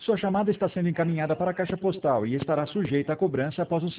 Sua chamada está sendo encaminhada para a caixa postal e estará sujeita a cobrança após o